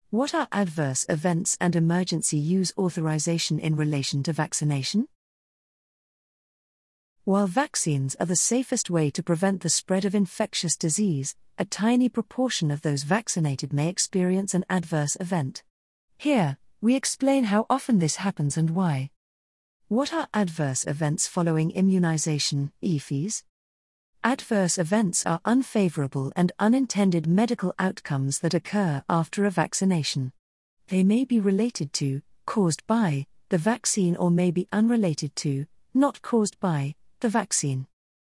What are adverse events and emergency use authorization in relation to vaccination? While vaccines are the safest way to prevent the spread of infectious disease, a tiny proportion of those vaccinated may experience an adverse event. Here, we explain how often this happens and why. What are adverse events following immunization, EFIs? Adverse events are unfavorable and unintended medical outcomes that occur after a vaccination. They may be related to, caused by, the vaccine or may be unrelated to, not caused by, the vaccine.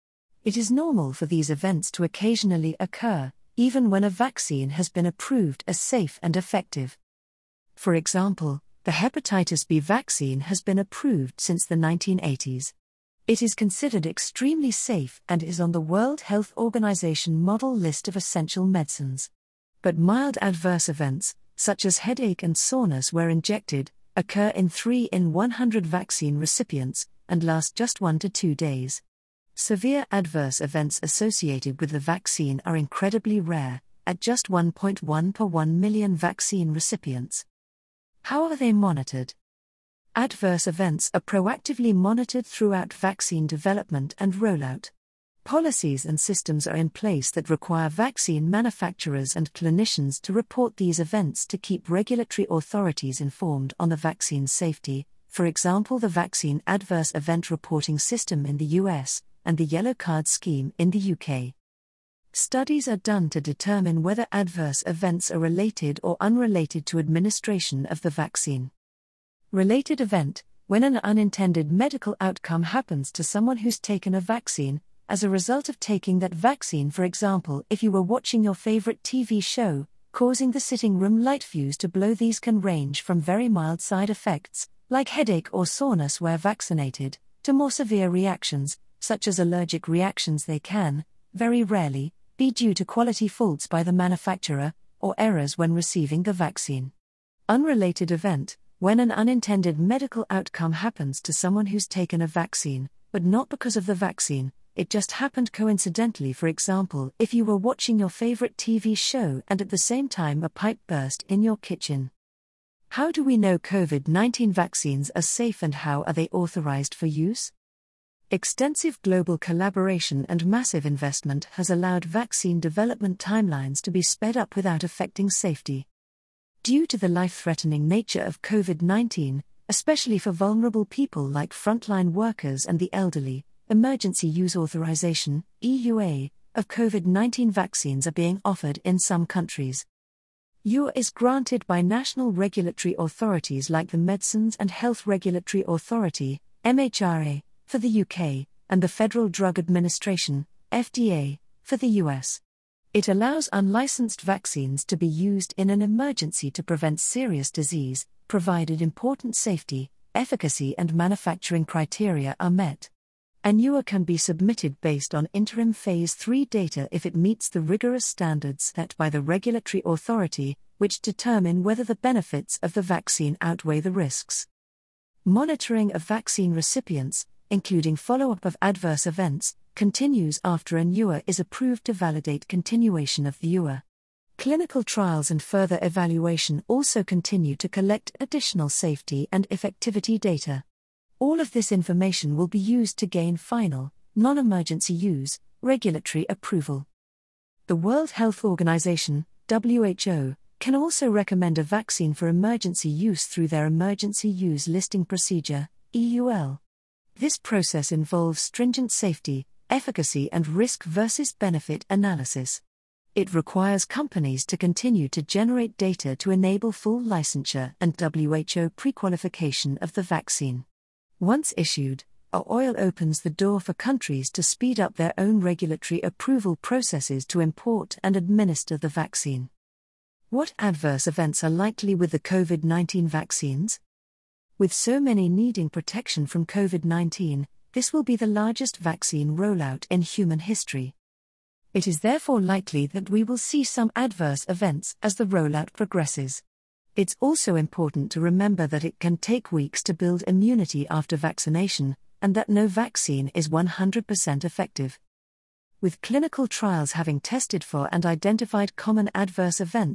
It is normal for these events to occasionally occur, even when a vaccine has been approved as safe and effective. For example, the hepatitis B vaccine has been approved since the 1980s. It is considered extremely safe and is on the World Health Organization model list of essential medicines. But mild adverse events, such as headache and soreness where injected, occur in 3 in 100 vaccine recipients and last just 1 to 2 days. Severe adverse events associated with the vaccine are incredibly rare, at just 1.1 per 1 million vaccine recipients. How are they monitored? Adverse events are proactively monitored throughout vaccine development and rollout. Policies and systems are in place that require vaccine manufacturers and clinicians to report these events to keep regulatory authorities informed on the vaccine's safety, for example the Vaccine Adverse Event Reporting System in the US, and the Yellow Card Scheme in the UK. Studies are done to determine whether adverse events are related or unrelated to administration of the vaccine. Related event: when an unintended medical outcome happens to someone who's taken a vaccine, as a result of taking that vaccine. For example, if you were watching your favorite TV show, causing the sitting room light fuse to blow. These can range from very mild side effects, like headache or soreness where vaccinated, to more severe reactions, such as allergic reactions. They can, very rarely, be due to quality faults by the manufacturer, or errors when receiving the vaccine. Unrelated event: when an unintended medical outcome happens to someone who's taken a vaccine, but not because of the vaccine, it just happened coincidentally. For example, if you were watching your favorite TV show and at the same time a pipe burst in your kitchen. How do we know COVID-19 vaccines are safe and how are they authorized for use? Extensive global collaboration and massive investment has allowed vaccine development timelines to be sped up without affecting safety. Due to the life-threatening nature of COVID-19, especially for vulnerable people like frontline workers and the elderly, emergency use authorization, EUA, of COVID-19 vaccines are being offered in some countries. EUA is granted by national regulatory authorities like the Medicines and Health Regulatory Authority, MHRA, for the UK, and the Federal Drug Administration, FDA, for the US. It allows unlicensed vaccines to be used in an emergency to prevent serious disease, provided important safety, efficacy and manufacturing criteria are met. An EUA can be submitted based on interim Phase 3 data if it meets the rigorous standards set by the regulatory authority, which determine whether the benefits of the vaccine outweigh the risks. Monitoring of vaccine recipients, including follow-up of adverse events, continues after an EUA is approved to validate continuation of the EUA. Clinical trials and further evaluation also continue to collect additional safety and effectivity data. All of this information will be used to gain final, non-emergency use, regulatory approval. The World Health Organization, WHO, can also recommend a vaccine for emergency use through their Emergency Use Listing Procedure, EUL. This process involves stringent safety, efficacy and risk versus benefit analysis. It requires companies to continue to generate data to enable full licensure and WHO pre-qualification of the vaccine. Once issued, EUL opens the door for countries to speed up their own regulatory approval processes to import and administer the vaccine. What adverse events are likely with the COVID-19 vaccines? With so many needing protection from COVID-19, this will be the largest vaccine rollout in human history. It is therefore likely that we will see some adverse events as the rollout progresses. It's also important to remember that it can take weeks to build immunity after vaccination, and that no vaccine is 100% effective. With clinical trials having tested for and identified common adverse events,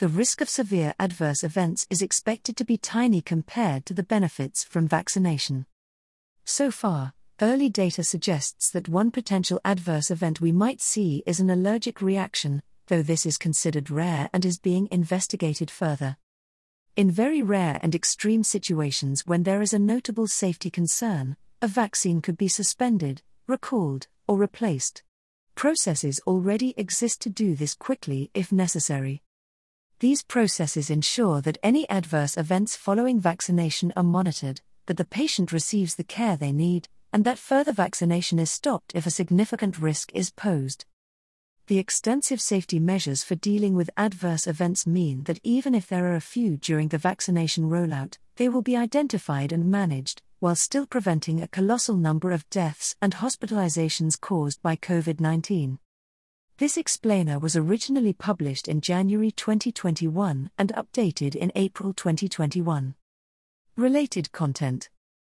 the risk of severe adverse events is expected to be tiny compared to the benefits from vaccination. So far, early data suggests that one potential adverse event we might see is an allergic reaction, though this is considered rare and is being investigated further. In very rare and extreme situations when there is a notable safety concern, a vaccine could be suspended, recalled, or replaced. Processes already exist to do this quickly if necessary. These processes ensure that any adverse events following vaccination are monitored, that the patient receives the care they need, and that further vaccination is stopped if a significant risk is posed. The extensive safety measures for dealing with adverse events mean that even if there are a few during the vaccination rollout, they will be identified and managed, while still preventing a colossal number of deaths and hospitalizations caused by COVID-19. This explainer was originally published in January 2021 and updated in April 2021. Related content.